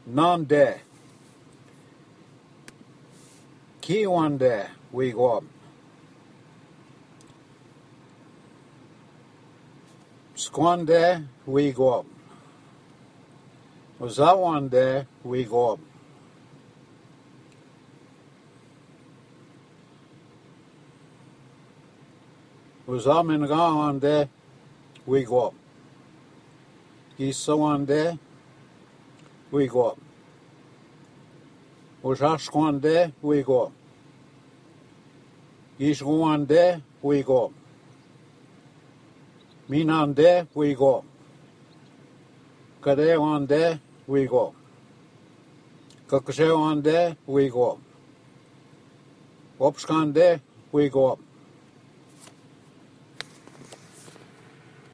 Nande. Kiwande, we go up. Squande, we go up. Zawande, we go up. Uzamingawande, we go up. Isawande, we go up. Ujashkwande, we go up. Ishwande, we go up. Minande, we go up. Kadewande, we go up. Kakashewande, we go up. Opskande, we go up.